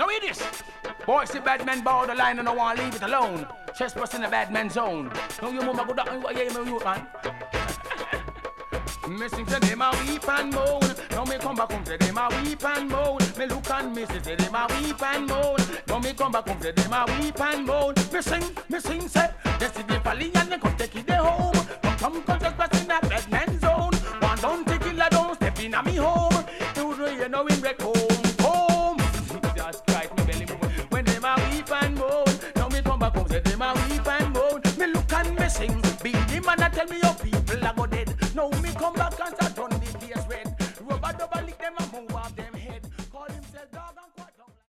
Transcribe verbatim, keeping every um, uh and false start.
with this. Boys, the bad men borderline and I want to leave it alone. Trespass in the bad man zone. No, you mama go down, what you you man? Missing to them a weep and moan. Now me come back home to them a weep and moan. Me look and miss it to them a weep and moan. Now me come back home to them a weep and moan. Me sing, me sing say, yesterday Pally and they come take it there home. Come come come just pass in that bad man zone. One don't take it like don't step in a me home. You know you know in rec home, home. Just Christ me belly moan. When them a weep and moan. Now me come back home to them a weep and moan. Me look and me sing, be the man that tell me up.